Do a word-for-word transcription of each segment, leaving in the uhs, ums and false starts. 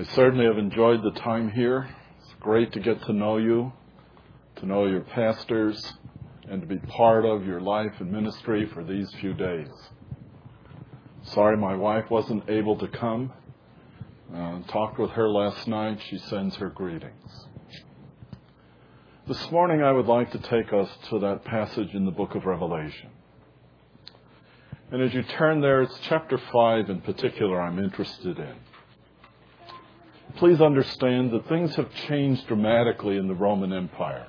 I certainly have enjoyed the time here. It's great to get to know you, to know your pastors, and to be part of your life and ministry for these few days. Sorry my wife wasn't able to come. Uh, talked with her last night. She sends her greetings. This morning I would like to take us to that passage in the book of Revelation. And as you turn there, it's chapter five in particular I'm interested in. Please understand that things have changed dramatically in the Roman Empire.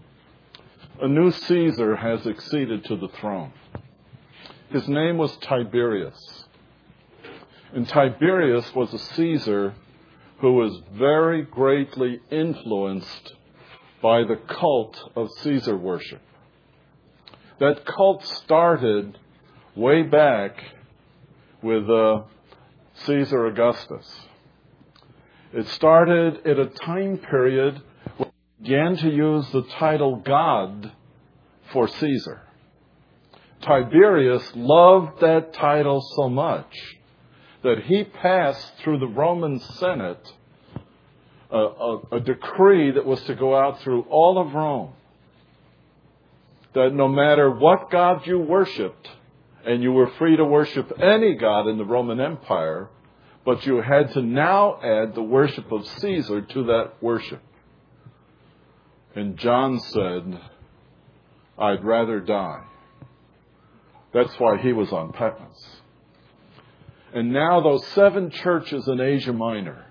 A new Caesar has acceded to the throne. His name was Tiberius. And Tiberius was a Caesar who was very greatly influenced by the cult of Caesar worship. That cult started way back with uh, Caesar Augustus. It started at a time period when they began to use the title God for Caesar. Tiberius loved that title so much that he passed through the Roman Senate a, a, a decree that was to go out through all of Rome, that no matter what god you worshipped, and you were free to worship any god in the Roman Empire, but you had to now add the worship of Caesar to that worship. And John said, I'd rather die. That's why he was on Patmos. And now those seven churches in Asia Minor,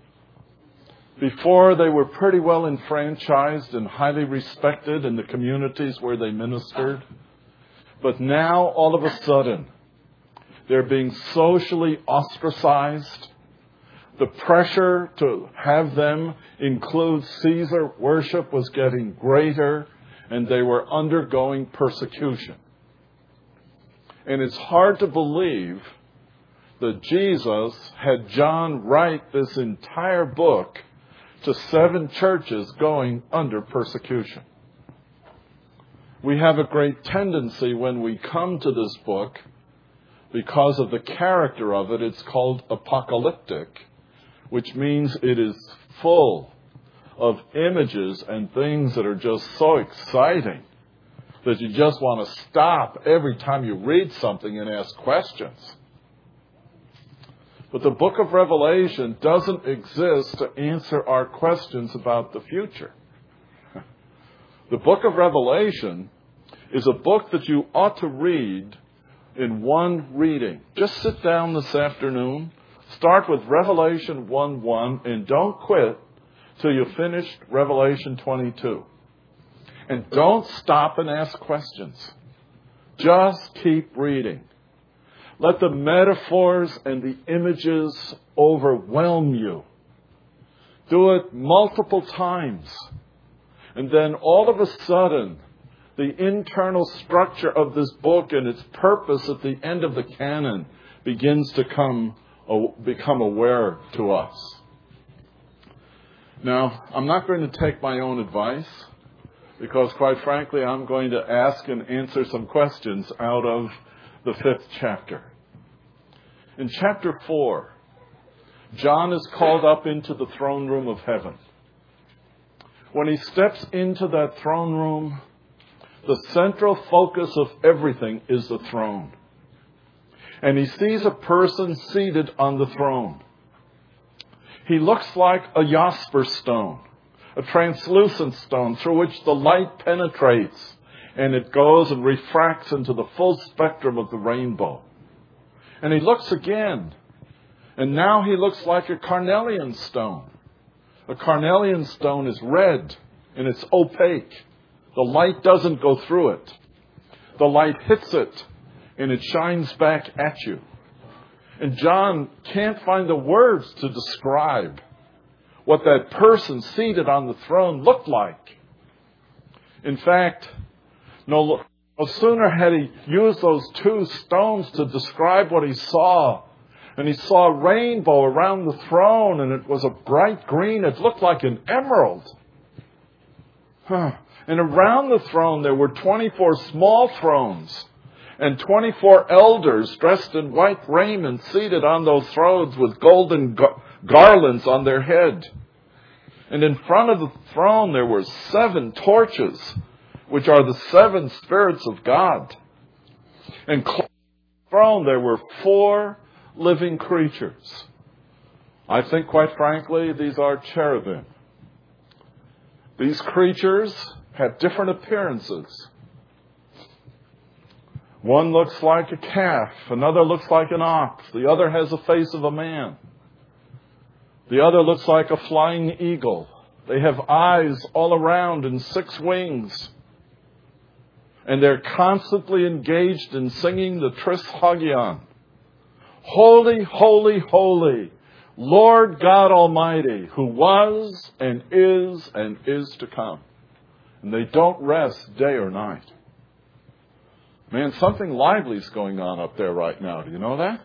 before they were pretty well enfranchised and highly respected in the communities where they ministered, but now all of a sudden, they're being socially ostracized. The pressure to have them include Caesar worship was getting greater, and they were undergoing persecution. And it's hard to believe that Jesus had John write this entire book to seven churches going under persecution. We have a great tendency when we come to this book, because of the character of it, it's called apocalyptic, which means it is full of images and things that are just so exciting that you just want to stop every time you read something and ask questions. But the book of Revelation doesn't exist to answer our questions about the future. The book of Revelation is a book that you ought to read in one reading. Just sit down this afternoon, start with Revelation one one, and don't quit till you finish Revelation twenty-two. And don't stop and ask questions. Just keep reading. Let the metaphors and the images overwhelm you. Do it multiple times. And then all of a sudden, the internal structure of this book and its purpose at the end of the canon begins to come, become aware to us. Now, I'm not going to take my own advice, because quite frankly, I'm going to ask and answer some questions out of the fifth chapter. In chapter four, John is called up into the throne room of heaven. When he steps into that throne room, the central focus of everything is the throne. And he sees a person seated on the throne. He looks like a jasper stone, a translucent stone through which the light penetrates and it goes and refracts into the full spectrum of the rainbow. And he looks again, and now he looks like a carnelian stone. A carnelian stone is red and it's opaque. The light doesn't go through it. The light hits it and it shines back at you. And John can't find the words to describe what that person seated on the throne looked like. In fact, no, no sooner had he used those two stones to describe what he saw, and he saw a rainbow around the throne, and it was a bright green. It looked like an emerald. Huh. And around the throne there were twenty-four small thrones, and twenty-four elders dressed in white raiment seated on those thrones with golden garlands on their head. And in front of the throne there were seven torches, which are the seven spirits of God. And close to the throne there were four living creatures. I think, quite frankly, these are cherubim. These creatures have different appearances. One looks like a calf, another looks like an ox, the other has the face of a man. The other looks like a flying eagle. They have eyes all around and six wings. And they're constantly engaged in singing the Tris Hagion. Holy, holy, holy, Lord God Almighty, who was and is and is to come. And they don't rest day or night. Man, something lively's going on up there right now. Do you know that?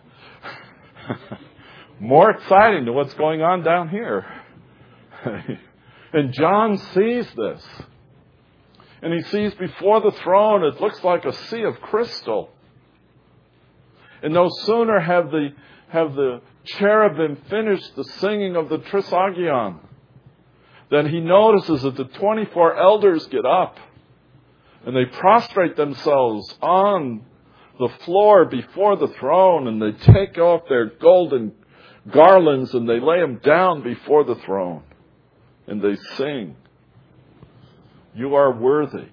More exciting than what's going on down here. And John sees this. And he sees before the throne, it looks like a sea of crystal. And no sooner have the, have the cherubim finished the singing of the Trisagion than he notices that the twenty-four elders get up and they prostrate themselves on the floor before the throne, and they take off their golden garlands and they lay them down before the throne. And they sing, you are worthy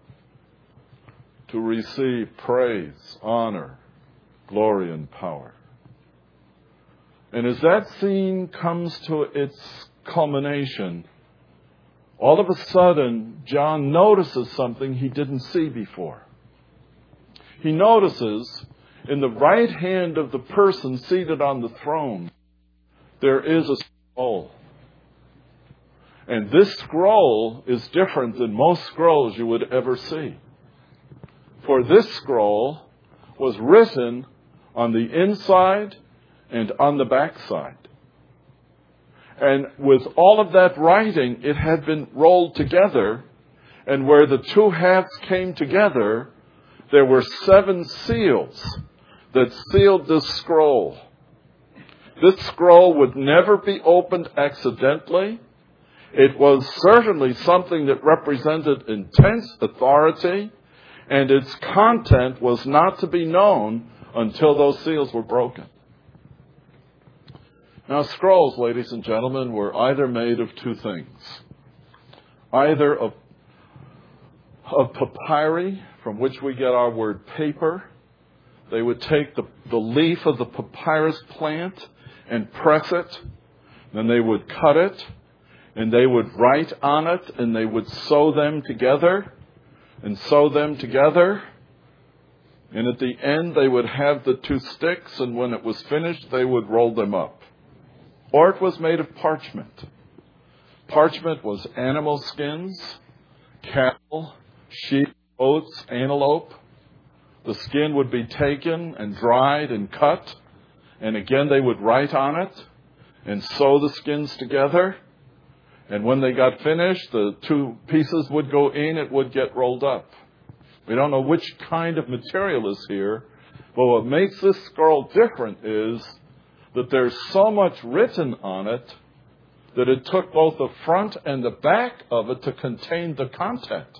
to receive praise, honor, glory, and power. And as that scene comes to its culmination, all of a sudden, John notices something he didn't see before. He notices in the right hand of the person seated on the throne, there is a scroll. And this scroll is different than most scrolls you would ever see. For this scroll was written on the inside and on the backside. And with all of that writing, it had been rolled together. And where the two halves came together, there were seven seals that sealed this scroll. This scroll would never be opened accidentally. It was certainly something that represented intense authority, and its content was not to be known until those seals were broken. Now, scrolls, ladies and gentlemen, were either made of two things. Either of, of papyri, from which we get our word paper. They would take the, the leaf of the papyrus plant and press it. Then they would cut it, and they would write on it, and they would sew them together, and sew them together. And at the end, they would have the two sticks, and when it was finished, they would roll them up. Or it was made of parchment. Parchment was animal skins, cattle, sheep, goats, antelope. The skin would be taken and dried and cut, and again they would write on it and sew the skins together. And when they got finished, the two pieces would go in, it would get rolled up. We don't know which kind of material is here, but what makes this scroll different is that there's so much written on it that it took both the front and the back of it to contain the content.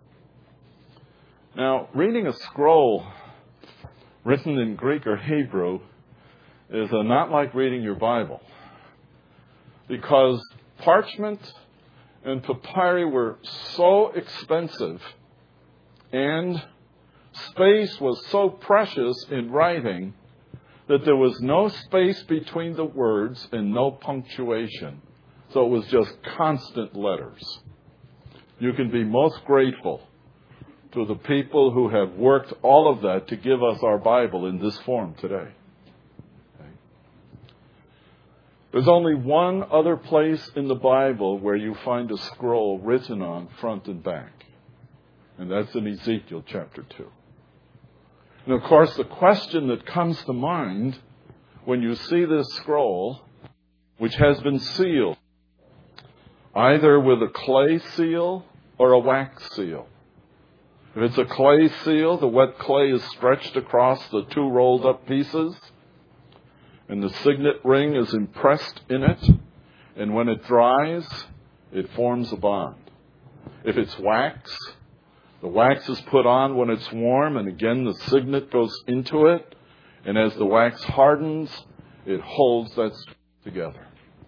Now, reading a scroll written in Greek or Hebrew is uh, not like reading your Bible, because parchment and papyri were so expensive and space was so precious in writing that there was no space between the words and no punctuation. So it was just constant letters. You can be most grateful to the people who have worked all of that to give us our Bible in this form today. Okay. There's only one other place in the Bible where you find a scroll written on front and back, and that's in Ezekiel chapter two. And of course, the question that comes to mind when you see this scroll, which has been sealed, either with a clay seal or a wax seal. If it's a clay seal, the wet clay is stretched across the two rolled up pieces. and the signet ring is impressed in it, and when it dries, it forms a bond. If it's wax, the wax is put on when it's warm, and again the signet goes into it, and as the wax hardens, it holds that together.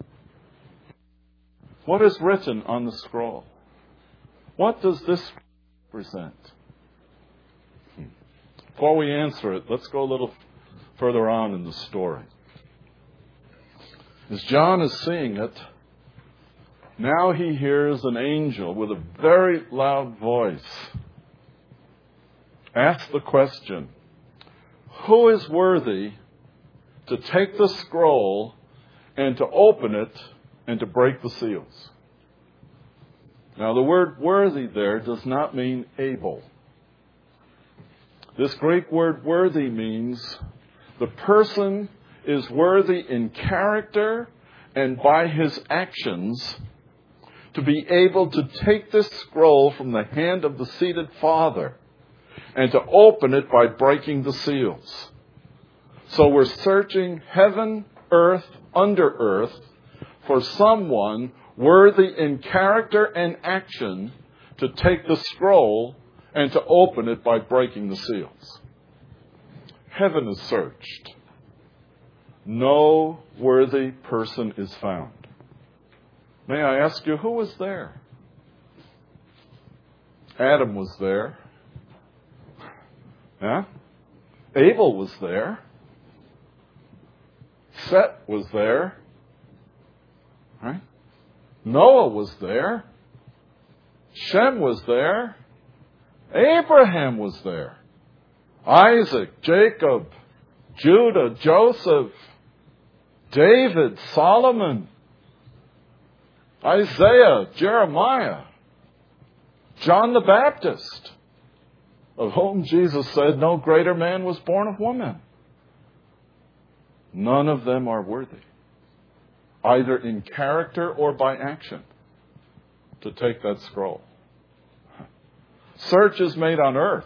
What is written on the scroll? What does this represent? Before we answer it, let's go a little further on in the story. As John is seeing it, now he hears an angel with a very loud voice ask the question, who is worthy to take the scroll and to open it and to break the seals? Now, the word worthy there does not mean able. This Greek word worthy means the person is worthy in character and by his actions to be able to take this scroll from the hand of the seated Father and to open it by breaking the seals. So we're searching heaven, earth, under earth for someone worthy in character and action to take the scroll and to open it by breaking the seals. Heaven is searched. No worthy person is found. May I ask you, who was there? Adam was there. Huh? Abel was there. Seth was there. Right? Noah was there. Shem was there. Abraham was there. Isaac, Jacob, Judah, Joseph, David, Solomon, Isaiah, Jeremiah, John the Baptist, of whom Jesus said, no greater man was born of woman. None of them are worthy, either in character or by action, to take that scroll. Search is made on earth.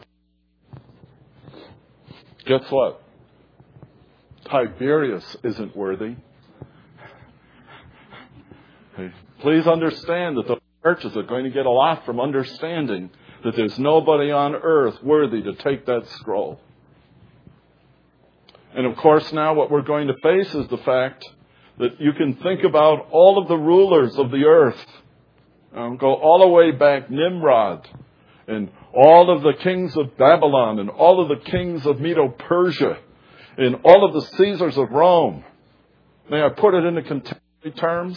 Guess what? Tiberius isn't worthy. Please understand that the churches are going to get a lot from understanding that there's nobody on earth worthy to take that scroll. And of course now what we're going to face is the fact that you can think about all of the rulers of the earth. Um, go all the way back, Nimrod, and all of the kings of Babylon, and all of the kings of Medo-Persia, and all of the Caesars of Rome. May I put it into contemporary terms?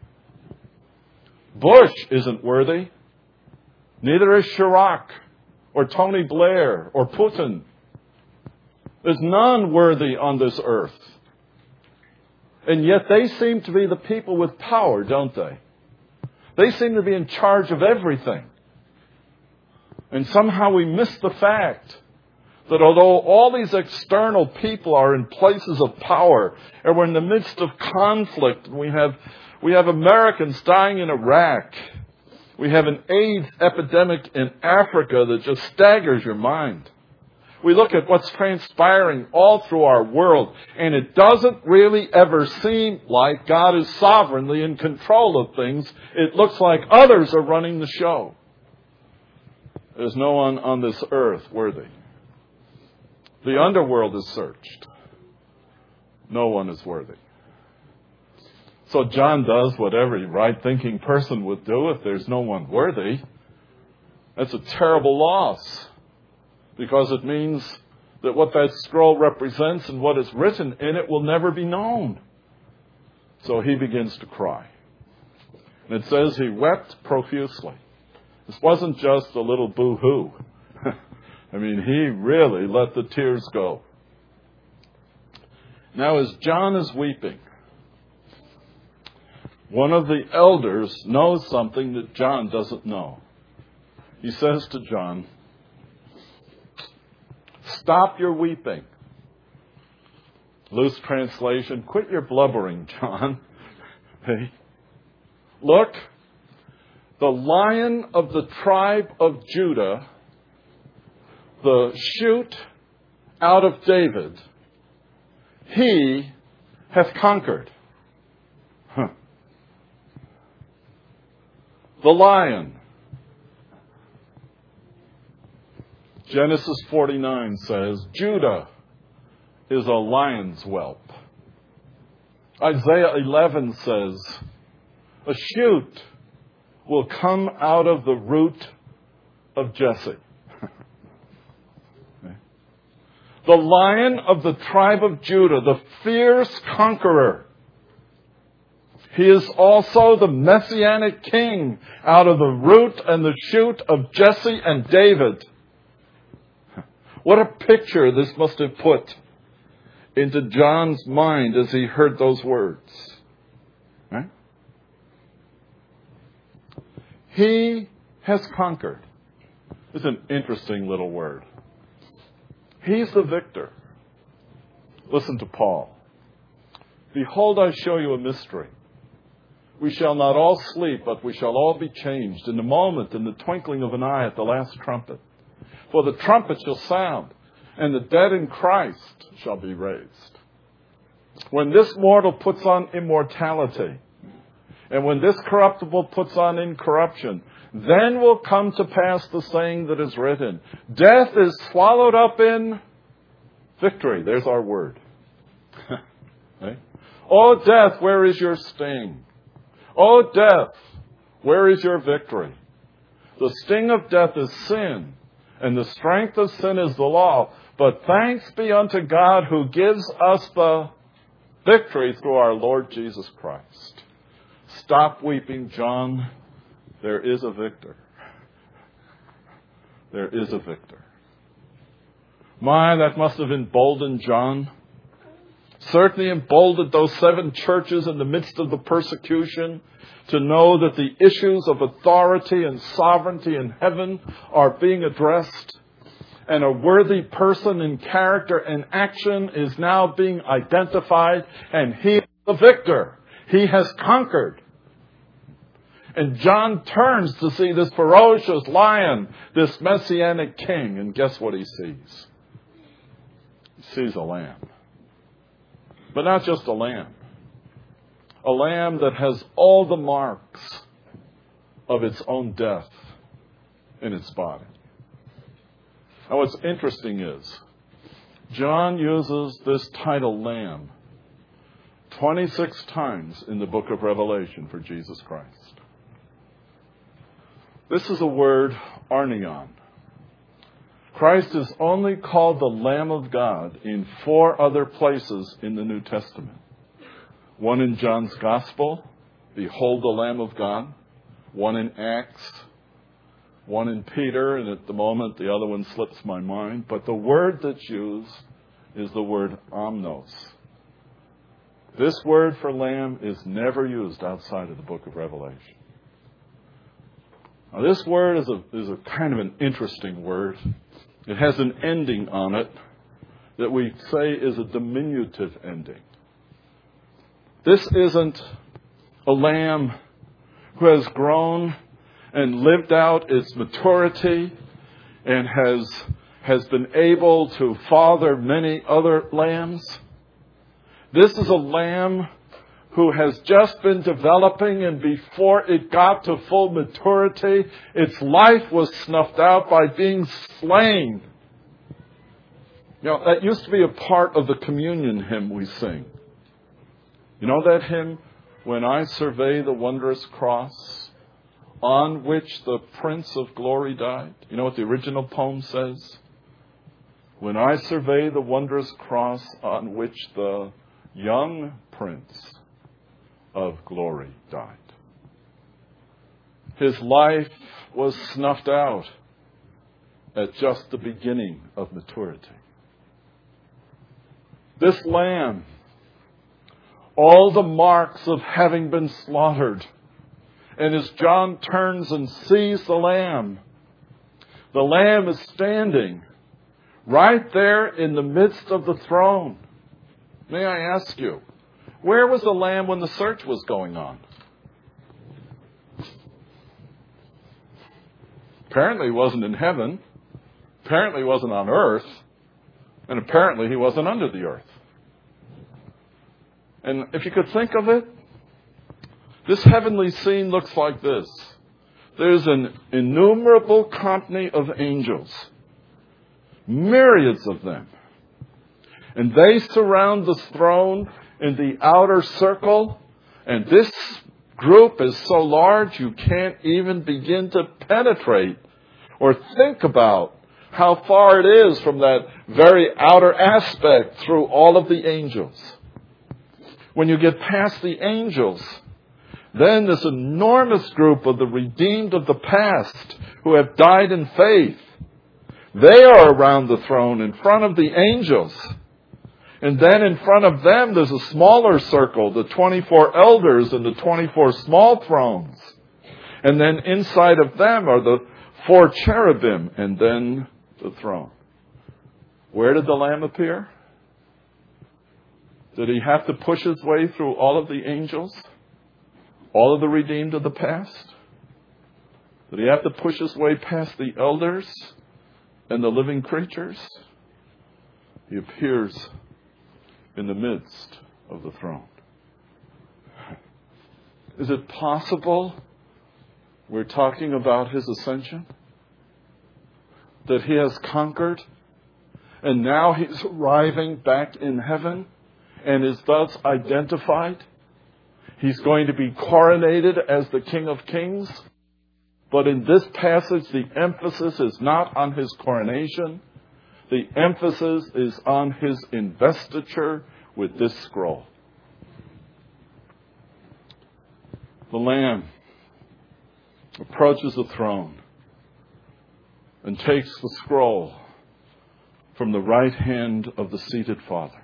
Bush isn't worthy. Neither is Chirac, or Tony Blair, or Putin. There's none worthy on this earth. And yet they seem to be the people with power, don't they? They seem to be in charge of everything. And somehow we miss the fact that although all these external people are in places of power, and we're in the midst of conflict, we have, we have Americans dying in Iraq, we have an AIDS epidemic in Africa that just staggers your mind. We look at what's transpiring all through our world, and it doesn't really ever seem like God is sovereignly in control of things. It looks like others are running the show. There's no one on this earth worthy. The underworld is searched. No one is worthy. So John does what every right-thinking person would do if there's no one worthy. That's a terrible loss, because it means that what that scroll represents and what is written in it will never be known. So he begins to cry. And it says he wept profusely. This wasn't just a little boo-hoo. I mean, he really let the tears go. Now, as John is weeping, one of the elders knows something that John doesn't know. He says to John, "Stop your weeping." Loose translation, quit your blubbering, John. Hey, look, the Lion of the tribe of Judah, the shoot out of David, he hath conquered. Huh. The lion. Genesis forty-nine says, Judah is a lion's whelp. Isaiah eleven says, a shoot will come out of the root of Jesse. The lion of the tribe of Judah, the fierce conqueror. He is also the messianic king out of the root and the shoot of Jesse and David. What a picture this must have put into John's mind as he heard those words. Right? He has conquered. It's an interesting little word. He's the victor. Listen to Paul. Behold, I show you a mystery. We shall not all sleep, but we shall all be changed in a moment, in the twinkling of an eye at the last trumpet. For the trumpet shall sound, and the dead in Christ shall be raised. When this mortal puts on immortality, and when this corruptible puts on incorruption, then will come to pass the saying that is written, death is swallowed up in victory. There's our word. Right? O death, where is your sting? O death, where is your victory? The sting of death is sin, and the strength of sin is the law. But thanks be unto God who gives us the victory through our Lord Jesus Christ. Stop weeping, John. There is a victor. There is a victor. My, that must have emboldened John. Certainly emboldened those seven churches in the midst of the persecution to know that the issues of authority and sovereignty in heaven are being addressed. And a worthy person in character and action is now being identified. And he is the victor. He has conquered. And John turns to see this ferocious lion, this messianic king. And guess what he sees? He sees a lamb. But not just a lamb. A lamb that has all the marks of its own death in its body. Now what's interesting is, John uses this title lamb twenty-six times in the book of Revelation for Jesus Christ. This is a word, arnion. Christ is only called the Lamb of God in four other places in the New Testament. One in John's Gospel, behold the Lamb of God. One in Acts. One in Peter, and at the moment the other one slips my mind. But the word that's used is the word omnos. This word for lamb is never used outside of the book of Revelation. Now, this word is a, is a kind of an interesting word. It has an ending on it that we say is a diminutive ending. This isn't a lamb who has grown and lived out its maturity and has, has been able to father many other lambs. This is a lamb who has just been developing, and before it got to full maturity, its life was snuffed out by being slain. You know, that used to be a part of the communion hymn we sing. You know that hymn, When I Survey the Wondrous Cross, on which the Prince of Glory died? You know what the original poem says? When I survey the wondrous cross on which the young Prince of Glory died. His life was snuffed out at just the beginning of maturity. This lamb, all the marks of having been slaughtered. And as John turns and sees the lamb, the lamb is standing right there in the midst of the throne. May I ask you, where was the lamb when the search was going on? Apparently he wasn't in heaven. Apparently he wasn't on earth. And apparently he wasn't under the earth. And if you could think of it, this heavenly scene looks like this. There's an innumerable company of angels, myriads of them. And they surround the throne in the outer circle. And this group is so large you can't even begin to penetrate or think about how far it is from that very outer aspect through all of the angels. When you get past the angels, then this enormous group of the redeemed of the past who have died in faith, they are around the throne in front of the angels. And then in front of them, there's a smaller circle, the twenty-four elders and the twenty-four small thrones. And then inside of them are the four cherubim and then the throne. Where did the Lamb appear? Did he have to push his way through all of the angels? All of the redeemed of the past? Did he have to push his way past the elders and the living creatures? He appears in the midst of the throne. Is it possible we're talking about his ascension? That he has conquered and now he's arriving back in heaven and is thus identified? He's going to be coronated as the King of Kings. But in this passage, the emphasis is not on his coronation. The emphasis is on his investiture with this scroll. The Lamb approaches the throne and takes the scroll from the right hand of the seated Father.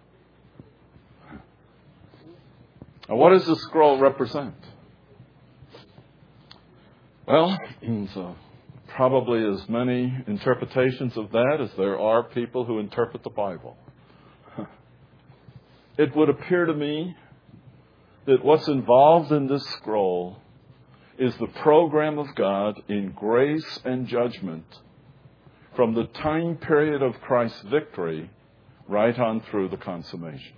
Now, what does this scroll represent? Well, so probably as many interpretations of that as there are people who interpret the Bible. It would appear to me that what's involved in this scroll is the program of God in grace and judgment from the time period of Christ's victory right on through the consummation.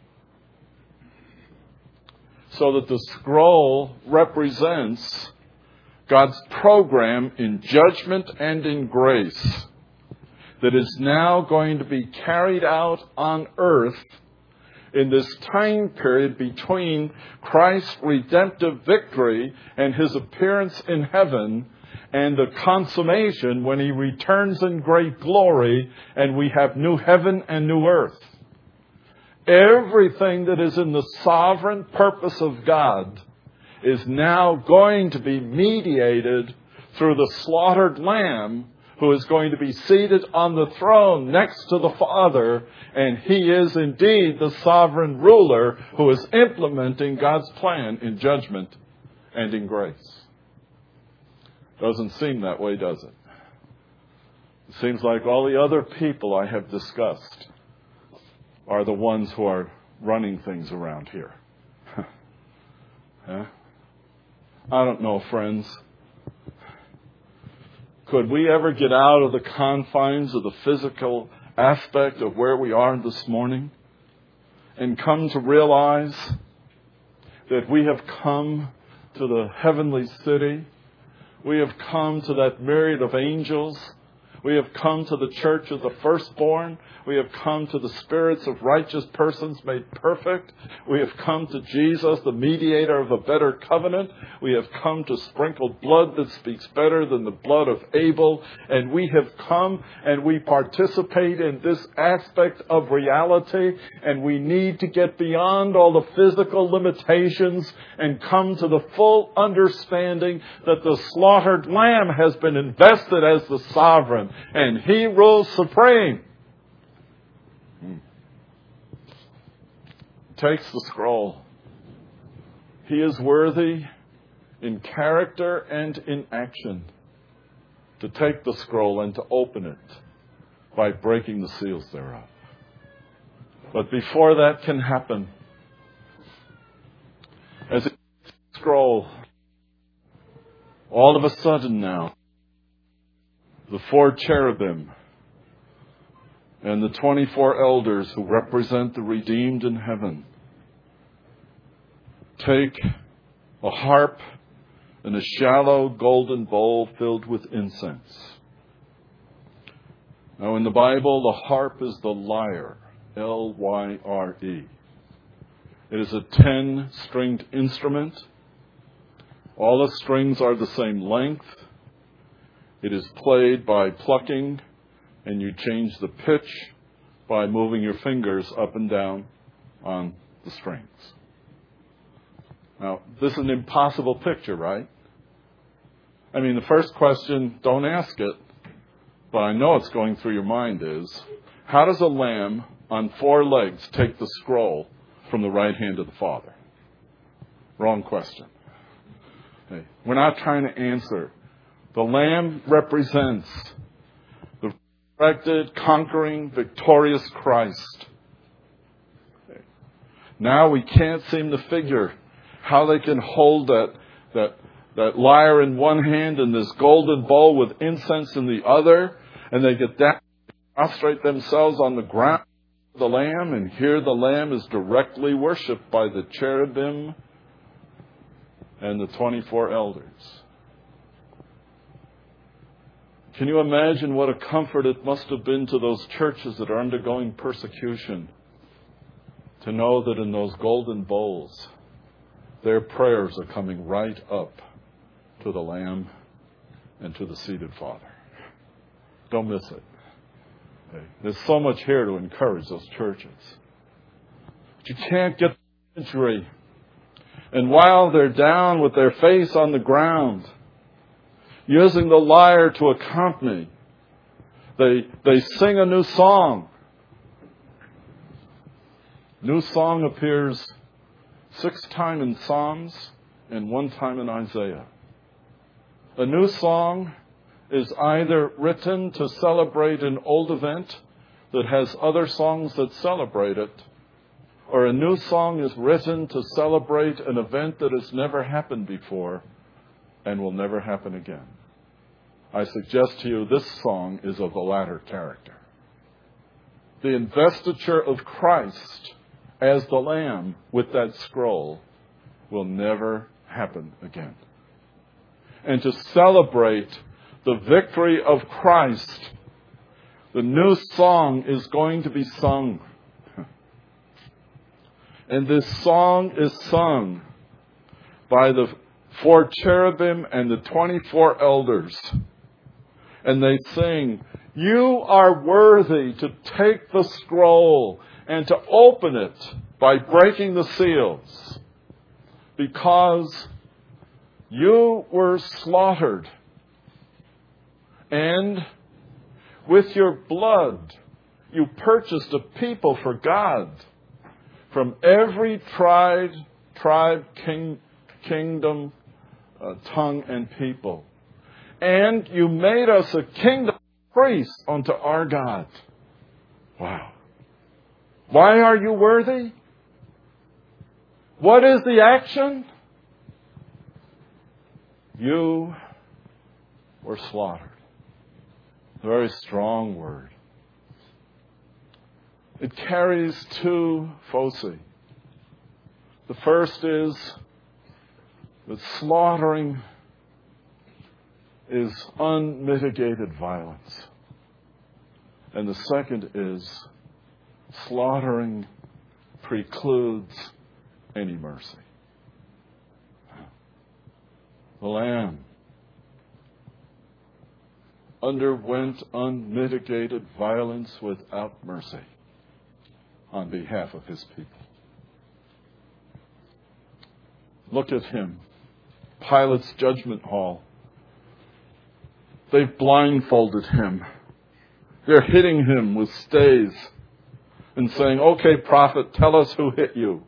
So that the scroll represents God's program in judgment and in grace that is now going to be carried out on earth in this time period between Christ's redemptive victory and his appearance in heaven and the consummation when he returns in great glory and we have new heaven and new earth. Everything that is in the sovereign purpose of God is now going to be mediated through the slaughtered Lamb who is going to be seated on the throne next to the Father, and he is indeed the sovereign ruler who is implementing God's plan in judgment and in grace. Doesn't seem that way, does it? It seems like all the other people I have discussed are the ones who are running things around here. Huh? I don't know, friends. Could we ever get out of the confines of the physical aspect of where we are this morning and come to realize that we have come to the heavenly city? We have come to that myriad of angels. We have come to the church of the firstborn. We have come to the spirits of righteous persons made perfect. We have come to Jesus, the mediator of a better covenant. We have come to sprinkled blood that speaks better than the blood of Abel. And we have come and we participate in this aspect of reality. And we need to get beyond all the physical limitations and come to the full understanding that the slaughtered Lamb has been invested as the sovereign. And he rules supreme. Takes the scroll. He is worthy in character and in action to take the scroll and to open it by breaking the seals thereof. But before that can happen, as it takes the scroll, all of a sudden now, the four cherubim and the twenty-four elders who represent the redeemed in heaven take a harp and a shallow golden bowl filled with incense. Now in the Bible, the harp is the lyre, L Y R E. It is a ten-stringed instrument. All the strings are the same length. It is played by plucking, and you change the pitch by moving your fingers up and down on the strings. Now, this is an impossible picture, right? I mean, the first question, don't ask it, but I know it's going through your mind is, how does a lamb on four legs take the scroll from the right hand of the Father? Wrong question. Okay. We're not trying to answer. The lamb represents the resurrected, conquering, victorious Christ. Okay. Now we can't seem to figure how they can hold that, that, that lyre in one hand and this golden bowl with incense in the other, and they get down, prostrate themselves on the ground of the Lamb, and here the Lamb is directly worshipped by the cherubim and the twenty-four elders. Can you imagine what a comfort it must have been to those churches that are undergoing persecution to know that in those golden bowls, their prayers are coming right up to the Lamb and to the seated Father. Don't miss it. Okay. There's so much here to encourage those churches. But you can't get the imagery. And while they're down with their face on the ground, using the lyre to accompany, they, they sing a new song. New song appears six times in Psalms and one time in Isaiah. A new song is either written to celebrate an old event that has other songs that celebrate it, or a new song is written to celebrate an event that has never happened before and will never happen again. I suggest to you this song is of the latter character. The investiture of Christ as the Lamb with that scroll will never happen again. And to celebrate the victory of Christ, the new song is going to be sung. And this song is sung by the four cherubim and the twenty-four elders. And they sing, "You are worthy to take the scroll and to open it by breaking the seals, because you were slaughtered, and with your blood you purchased a people for God from every tribe, tribe, king, kingdom, uh, tongue, and people. And you made us a kingdom of priests unto our God." Wow. Why are you worthy? What is the action? You were slaughtered. A very strong word. It carries two foci. The first is that slaughtering is unmitigated violence. And the second is slaughtering precludes any mercy. The Lamb underwent unmitigated violence without mercy on behalf of his people. Look at him. Pilate's judgment hall. They've blindfolded him. They're hitting him with stays and saying, "Okay, prophet, tell us who hit you."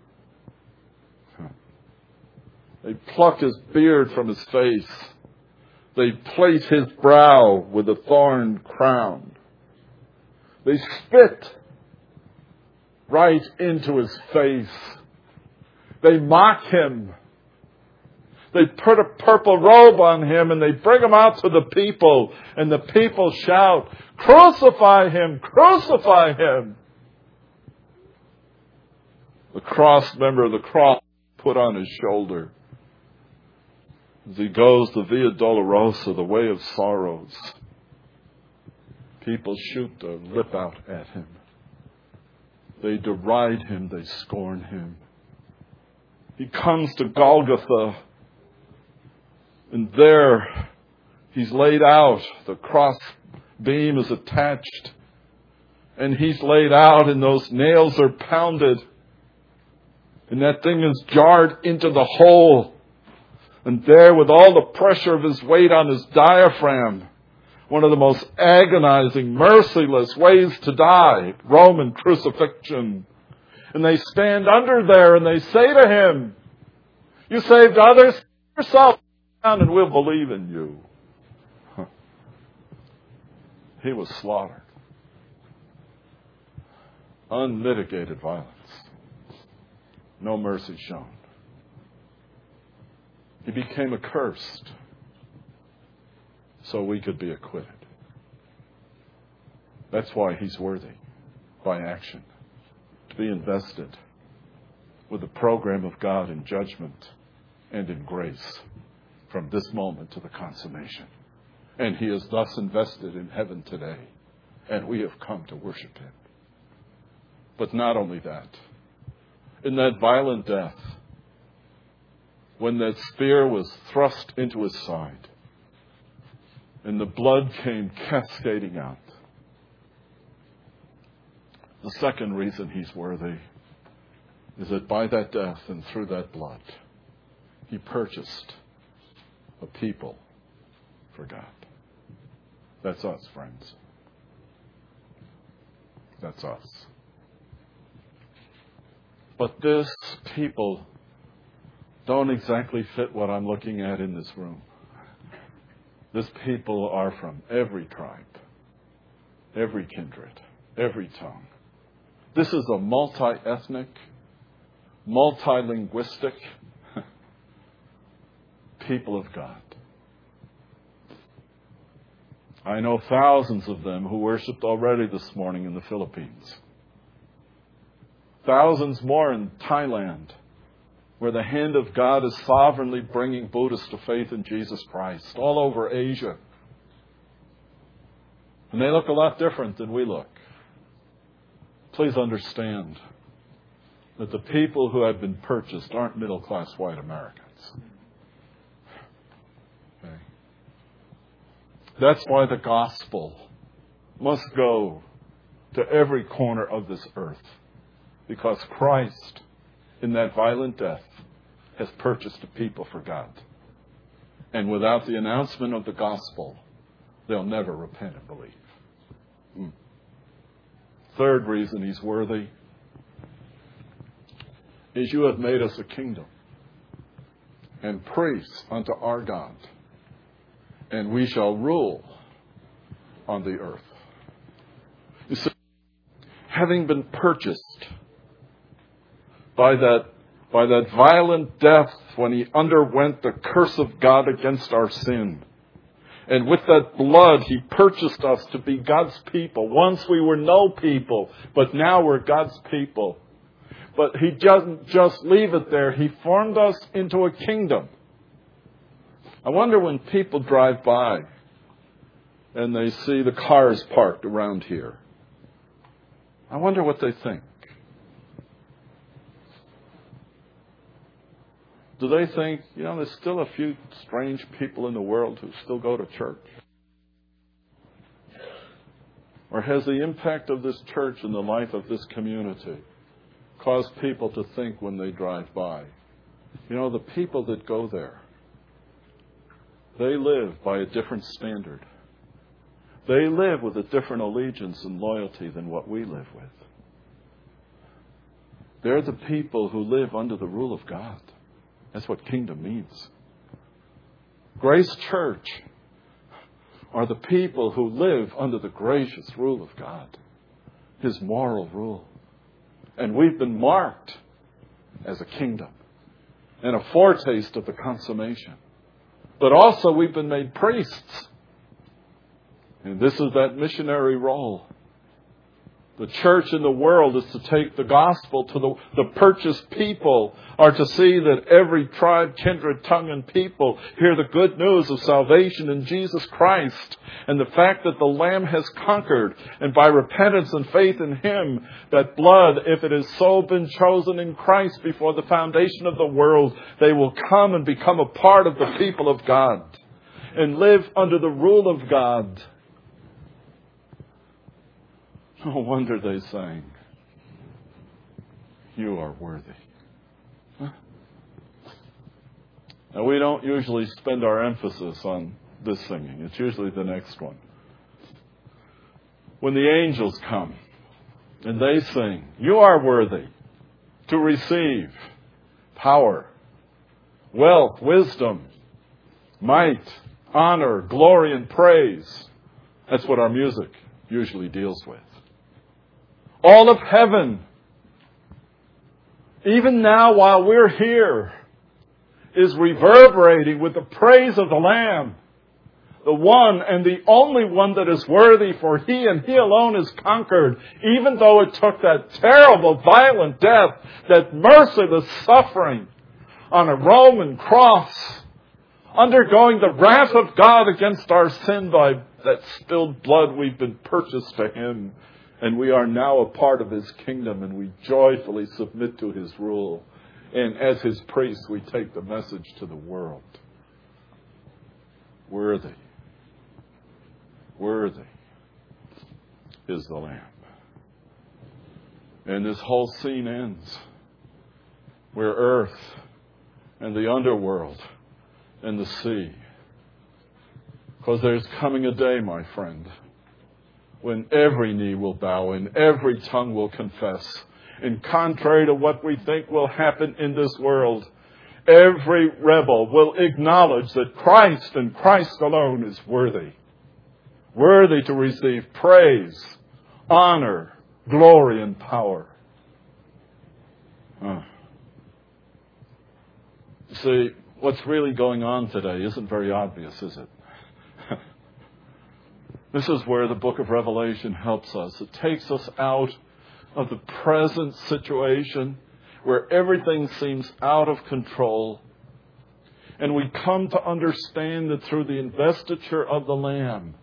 They pluck his beard from his face. They plate his brow with a thorn crown. They spit right into his face. They mock him. They put a purple robe on him and they bring him out to the people. And the people shout, "Crucify him! Crucify him!" The cross member of the cross put on his shoulder as he goes the Via Dolorosa, the way of sorrows. People shoot the lip out at him. They deride him. They scorn him. He comes to Golgotha, and there he's laid out. The cross beam is attached, and he's laid out, and those nails are pounded, and that thing is jarred into the hole. And there, with all the pressure of his weight on his diaphragm, one of the most agonizing, merciless ways to die, Roman crucifixion. And they stand under there and they say to him, "You saved others, save yourself down and we'll believe in you." Huh. He was slaughtered. Unmitigated violence. No mercy shown. He became accursed so we could be acquitted. That's why he's worthy, by action, to be invested with the program of God in judgment and in grace from this moment to the consummation. And he is thus invested in heaven today, and we have come to worship him. But not only that, in that violent death, when that spear was thrust into his side, and the blood came cascading out, the second reason he's worthy is that by that death and through that blood, he purchased a people for God. That's us, friends. That's us. But this people don't exactly fit what I'm looking at in this room. This people are from every tribe, every kindred, every tongue. This is a multi-ethnic, multilinguistic people of God. I know thousands of them who worshiped already this morning in the Philippines. Thousands more in Thailand, where the hand of God is sovereignly bringing Buddhists to faith in Jesus Christ, all over Asia. And they look a lot different than we look. Please understand that the people who have been purchased aren't middle-class white Americans. Okay. That's why the gospel must go to every corner of this earth, because Christ, in that violent death, has purchased a people for God. And without the announcement of the gospel, they'll never repent and believe. Mm. Third reason he's worthy is you have made us a kingdom and priests unto our God, and we shall rule on the earth. You see, having been purchased by that by that violent death when he underwent the curse of God against our sin. And with that blood, he purchased us to be God's people. Once we were no people, but now we're God's people. But he doesn't just leave it there. He formed us into a kingdom. I wonder when people drive by and they see the cars parked around here, I wonder what they think. Do they think, you know, there's still a few strange people in the world who still go to church? Or has the impact of this church in the life of this community caused people to think when they drive by, you know, the people that go there, they live by a different standard. They live with a different allegiance and loyalty than what we live with. They're the people who live under the rule of God. That's what kingdom means. Grace Church are the people who live under the gracious rule of God, His moral rule. And we've been marked as a kingdom and a foretaste of the consummation. But also we've been made priests. And this is that missionary role. The church in the world is to take the gospel to the, the purchased people, are to see that every tribe, kindred, tongue, and people hear the good news of salvation in Jesus Christ, and the fact that the Lamb has conquered, and by repentance and faith in Him, that blood, if it has so been chosen in Christ before the foundation of the world, they will come and become a part of the people of God and live under the rule of God. No wonder they sang, "You are worthy." Huh? Now, we don't usually spend our emphasis on this singing. It's usually the next one. When the angels come and they sing, "You are worthy to receive power, wealth, wisdom, might, honor, glory, and praise." That's what our music usually deals with. All of heaven, even now while we're here, is reverberating with the praise of the Lamb, the one and the only one that is worthy, for He and He alone is conquered, even though it took that terrible, violent death, that merciless suffering on a Roman cross, undergoing the wrath of God against our sin by that spilled blood. We've been purchased to Him. And we are now a part of His kingdom, and we joyfully submit to His rule. And as His priests, we take the message to the world. Worthy, worthy is the Lamb. And this whole scene ends where earth and the underworld and the sea. Because there's coming a day, my friend, when every knee will bow and every tongue will confess. And contrary to what we think will happen in this world, every rebel will acknowledge that Christ and Christ alone is worthy. Worthy to receive praise, honor, glory, and power. Huh. See, what's really going on today isn't very obvious, is it? This is where the book of Revelation helps us. It takes us out of the present situation where everything seems out of control. And we come to understand that through the investiture of the Lamb,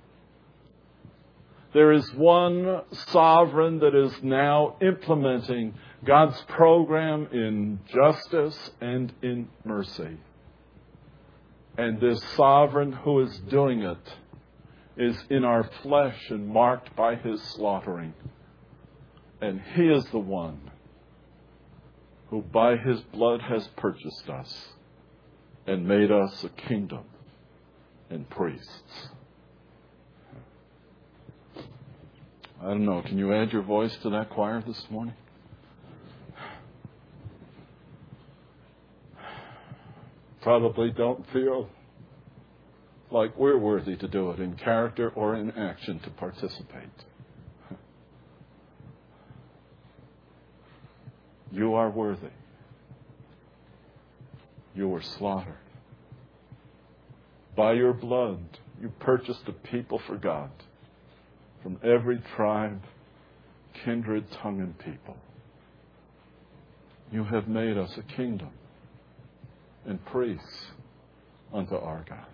there is one sovereign that is now implementing God's program in justice and in mercy. And this sovereign who is doing it is in our flesh and marked by His slaughtering. And He is the one who by His blood has purchased us and made us a kingdom and priests. I don't know, can you add your voice to that choir this morning? Probably don't feel like we're worthy to do it in character or in action to participate. You are worthy. You were slaughtered. By your blood, you purchased a people for God from every tribe, kindred, tongue, and people. You have made us a kingdom and priests unto our God.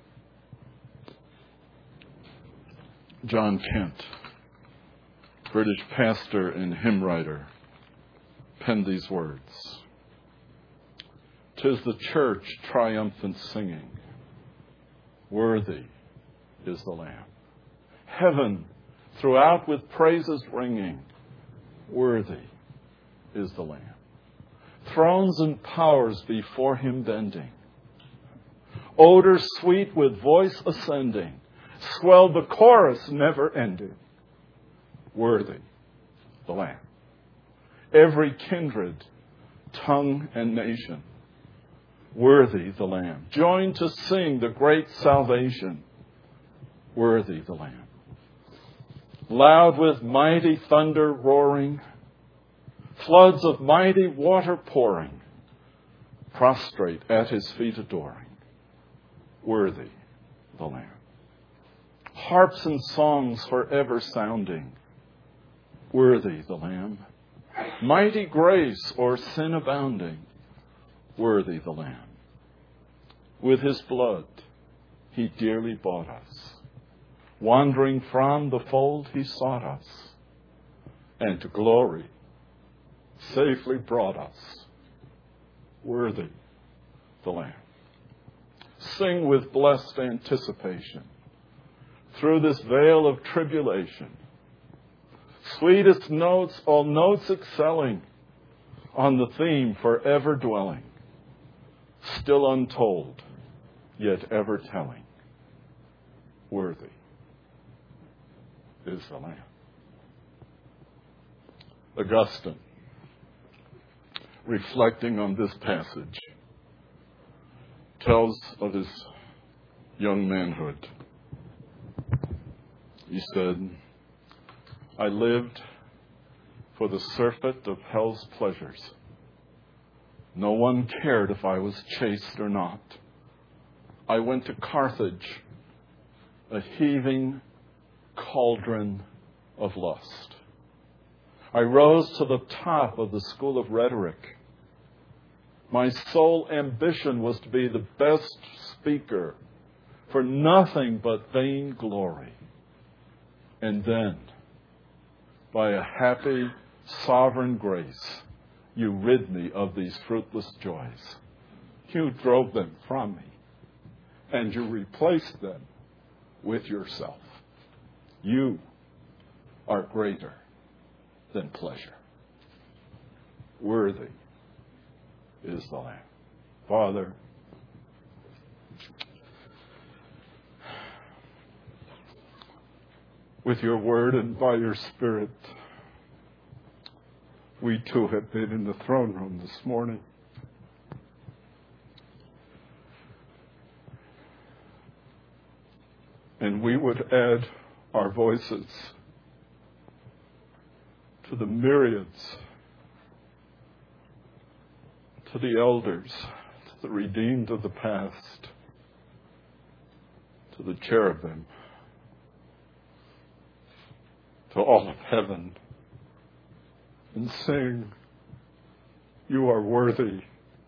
John Kent, British pastor and hymn writer, penned these words. "'Tis the church triumphant singing, worthy is the Lamb. Heaven throughout with praises ringing, worthy is the Lamb. Thrones and powers before Him bending, odor sweet with voice ascending, swelled the chorus never ending, worthy the Lamb. Every kindred, tongue, and nation, worthy the Lamb. Joined to sing the great salvation, worthy the Lamb. Loud with mighty thunder roaring, floods of mighty water pouring, prostrate at His feet adoring, worthy the Lamb. Harps and songs forever sounding, Worthy the Lamb. Mighty grace or sin abounding. Worthy the Lamb. With his blood he dearly bought us. Wandering from the fold he sought us, and to glory safely brought us. Worthy the Lamb. Sing with blessed anticipation through this veil of tribulation. Sweetest notes, all notes excelling on the theme forever dwelling. Still untold, yet ever telling. Worthy is the Lamb. Augustine, reflecting on this passage, tells of his young manhood. He said, I lived for the surfeit of hell's pleasures. No one cared if I was chaste or not. I went to Carthage, a heaving cauldron of lust. I rose to the top of the school of rhetoric. My sole ambition was to be the best speaker for nothing but vain glory. And then, by a happy, sovereign grace, you rid me of these fruitless joys. You drove them from me, and you replaced them with yourself. You are greater than pleasure. Worthy is the Lamb. Father, with your word and by your Spirit, we too have been in the throne room this morning. And we would add our voices to the myriads, to the elders, to the redeemed of the past, to the cherubim, to all of heaven, and sing, you are worthy,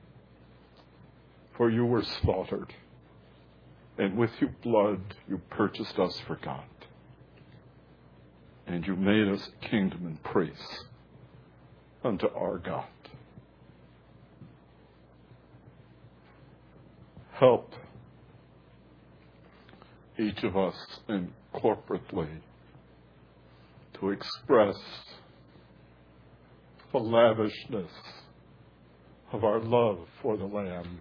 for you were slaughtered, and with your blood you purchased us for God. And you made us a kingdom and priests unto our God. Help each of us and corporately to express the lavishness of our love for the Lamb.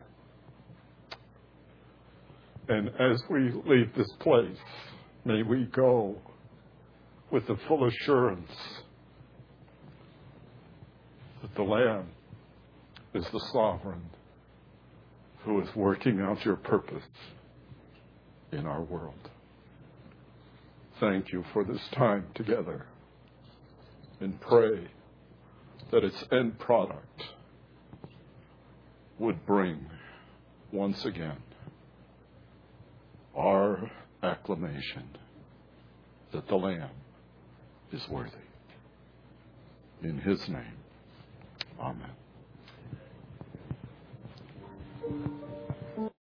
And as we leave this place, may we go with the full assurance that the Lamb is the sovereign who is working out your purpose in our world. Thank you for this time together, and pray that its end product would bring once again our acclamation that the Lamb is worthy. In his name, amen.